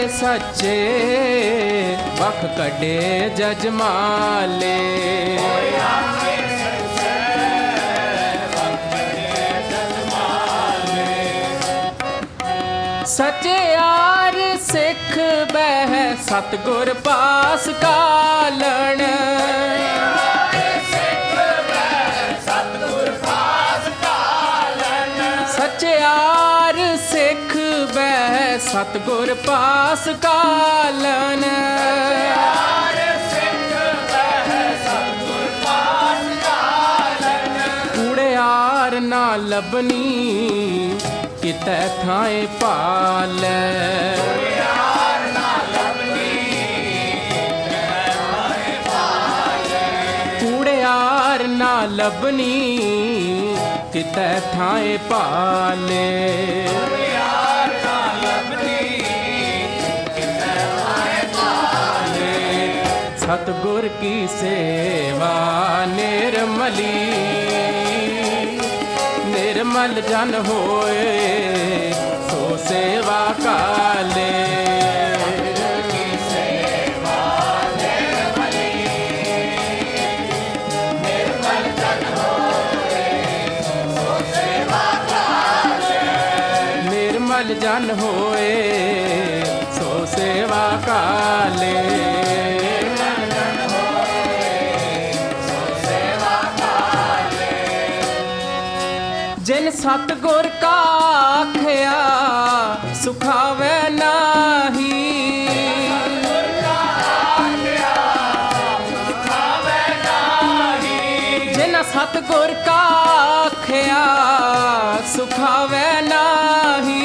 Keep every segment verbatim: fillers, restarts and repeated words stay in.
सच्चे बख कड़े जजमाले। सच्चे यार सिख बह सतगुर पास कालन। सच्चे यार सिख बह सतगुर पास कालन। कूड़े यार ना लभनी कितै थाए पाल। कूड़े यार ना लभनी कितै थाए पाले। सतगुर की सेवा निर्मली निर्मल जन होए सो सेवा काले। निर्मल जन होए सो सेवा काले। जिन सतगुर का आख्या सुखावे नाही। जिन सतगुर का आख्या सुखावे नाही।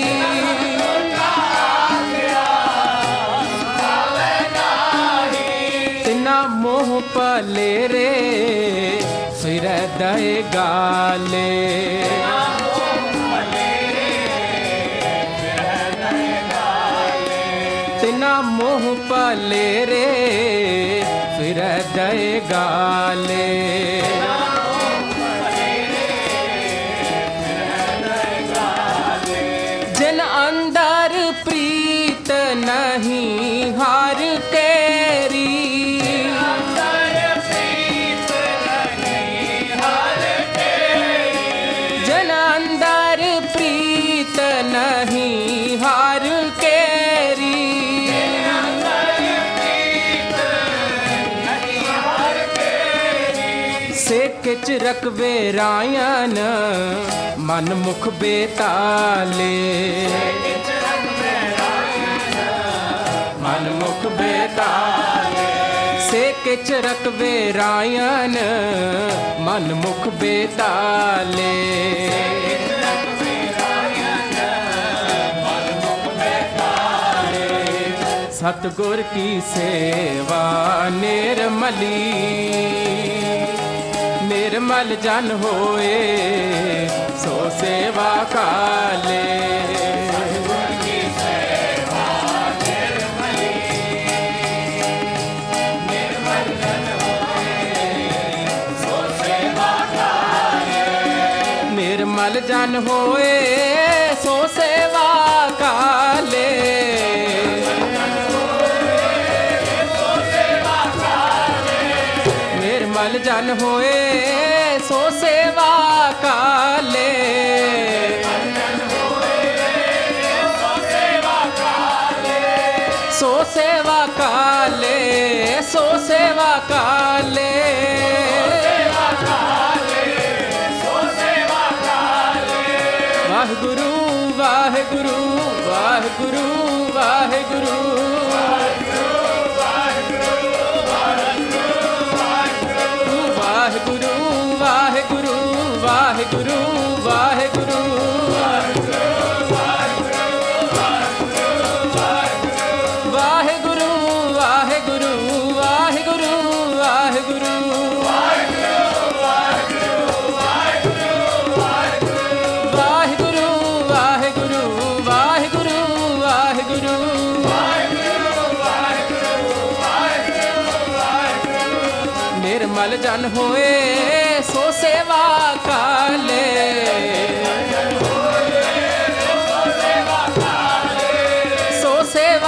तिना मोह पले रे फिर दए गाले। तिना मोह पले रे फिर दए गाले। जिन अंदर प्रीत नहीं हार केरी। जिन अंदर प्रीत नहीं हार केरी। सेक रखवे रायन मन मुख बेताले। मन मुख बेताले सेक रखवे रायन मन मुख बेताले। सतगुर की सेवा निर्मली निर्मल जन होए सो सेवा काले। निर्मल जन होए सो सेवा काले। निर्मल जन होए सो सेवा काले। सो सेवा काले सो सेवा काले। वाहिगुरु वाहिगुरु वाहिगुरु वाहिगुरु वाहिगुरु वाहिगुरु वाहिगुरु वाहिगुरु वाहिगुरु वाहिगुरु वाहिगुरु वाहिगुरु निर्मल जन होए सो सेवा काले। सो सेवा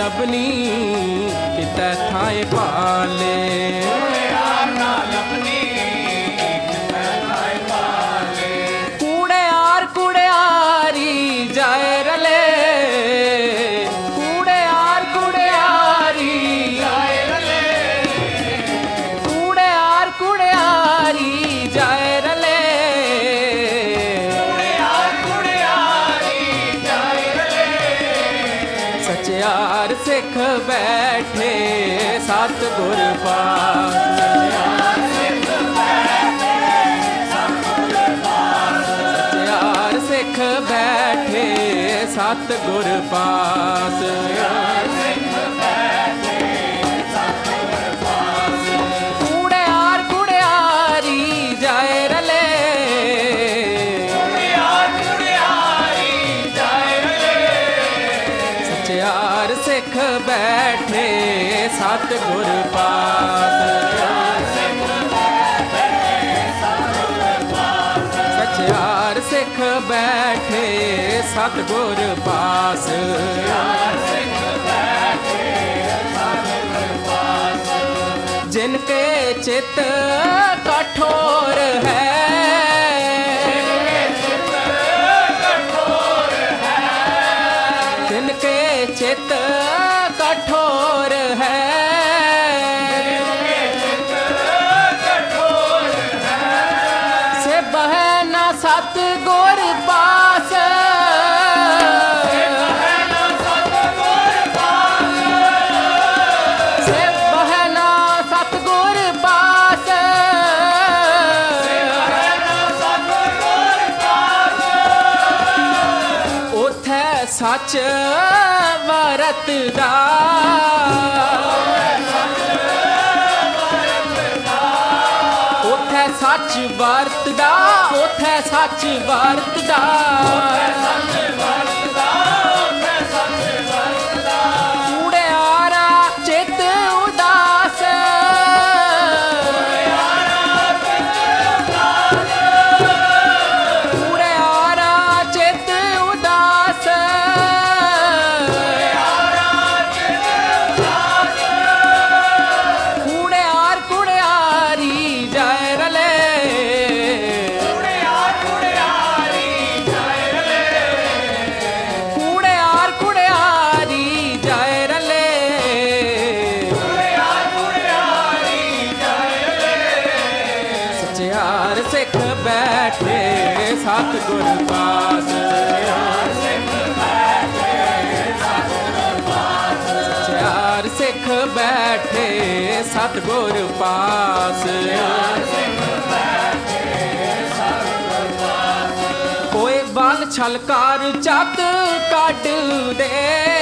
लभनी कितै थाए पाले। यार ना लभनी कितै थाए पाले। कूड़े यार कूड़े यारी जाए रले, कूड़े यार कूड़े यारी जाए रले। कूड़े यार कूड़े यारी जाए रले। कूड़े यार कूड़े यारी जाए रले। सचियार सिख बैठे सतगुर पास। सचियार सिख बैठे सतगुर पास। कूड़े यार कूड़े यारी जाए रले। कूड़े यार कूड़े यारी जाए रले। सचियार सिख बैठे सतगुर पास। सचियार सिख बैठे सतगुर पास। जिनके चित कठोर है, जिनके चित कठोर है, से बहे न सतगुर पास। से बहे न सतगुर पास। उथे सच वरतदा, उथे सच वरतदा, उथे सच वरतदा। कूड़े यारा चित उदास। कूड़े यारा चित उदास। कूड़े यार कूड़े यारी जाए रले। कूड़े यार कूड़े यारी जाए रले। कूड़े यार कूड़े यारी जाए रले। कूड़े यार कूड़े यारी जाए रले। सचियार सिख बैठे सतगुर पास। सचियार सिख बैठे सतगुर पास। कोई बल छलकार चक कट दे,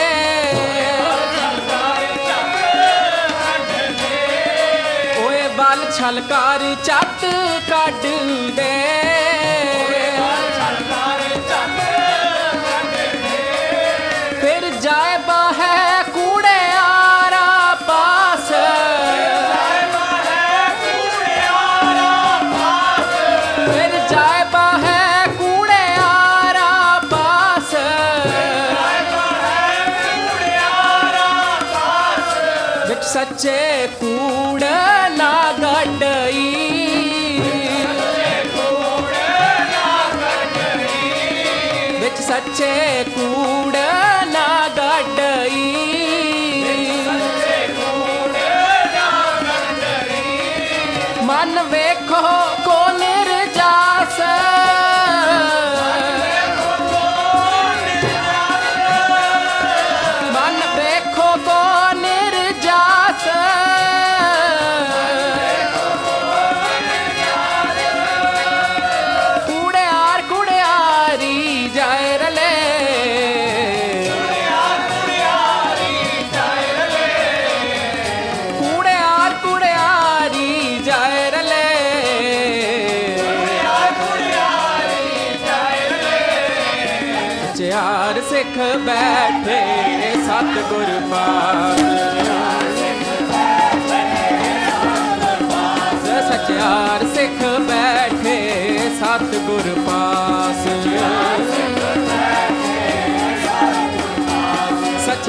कोई बल छलकार चक कट दे। फिर जाए बहे कूड़े यारा पास। फिर जाए बहे कूड़े यारा पास। विच सच्चे कूड़ ना गड्डई, विच सच्चे कूड़ ना गड्डई। मन वेखो को निर्जास। मन वेखो को निर्जास। कूड़े यार कूड़े यारी जाए रले। कूड़े यार कूड़े यारी जाए रले। सचियार सिख बैठे सतगुर पास। सचियार सिख बैठे सतगुर पास।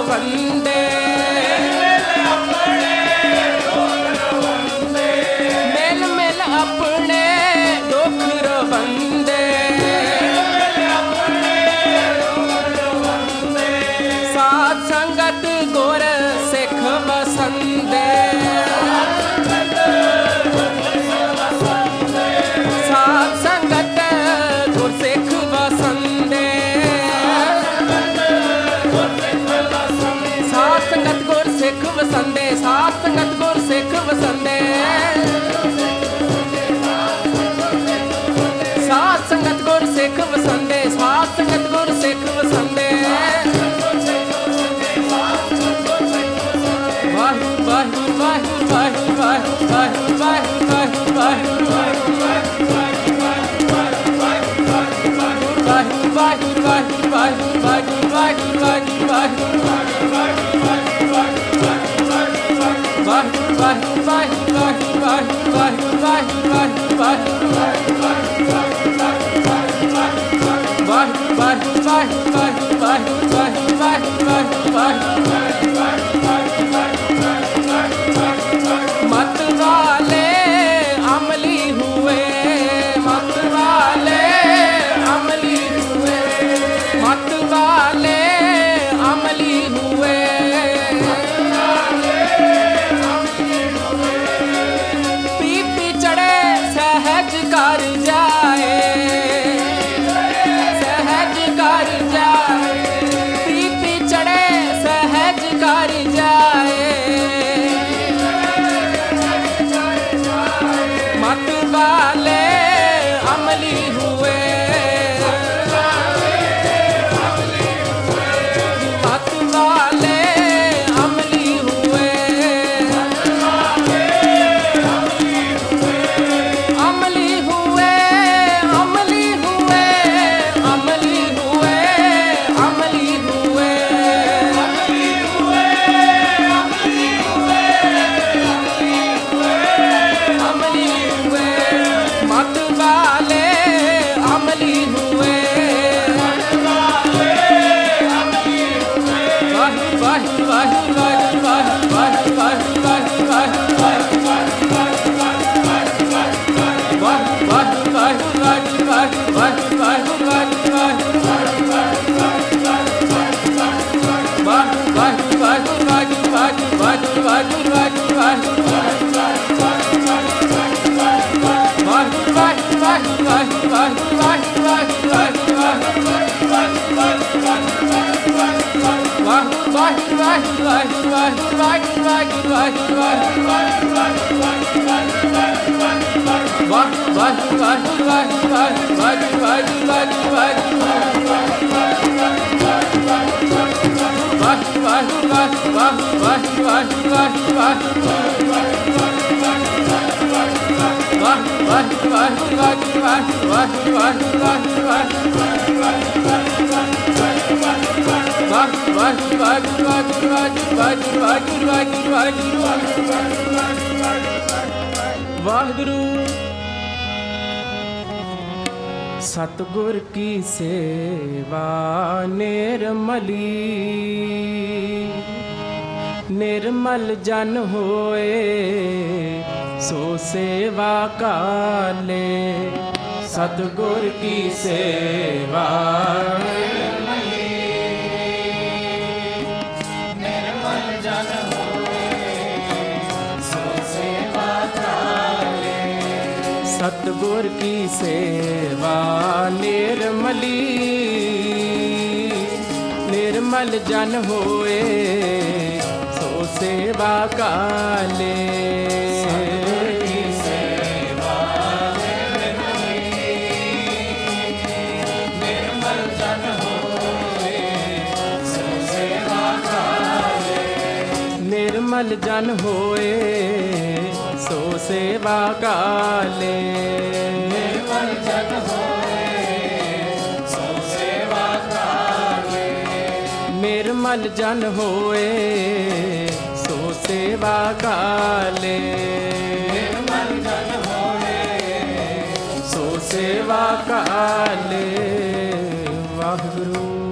मत वाले अमली हुए, मत वाले अमली हुए, मत वाले अमली हुए, पी पी चढ़े सहज कर जाए, सहज कर जाए, पी पी चढ़े सहज कर जाए, मत वाले अमली हुए, मत वाले अमली हुए, अमली हुए, अमली हुए, अमली हुए, अमली हुए, अमली हुए, मत वाले अमली हुए, वाह वाह वाह वाह वाह वाह वाह वाह वाह वाहिगुरु। सतगुर की सेवा निर्मली, निर्मल जन होए सो सेवा काले। सतगुर की सेवा निर्मली, निर्मल जन होए सो सेवा काले। सतगुर की सेवा निर्मली, निर्मल जन होए सो सेवा काले। निर्मल जन होए सो सेवा काले। निर्मल जन होए सो सेवा काले। निर्मल जन होए सो सेवा काले। निर्मल जन होए सो सेवा काले। वाहिगुरु।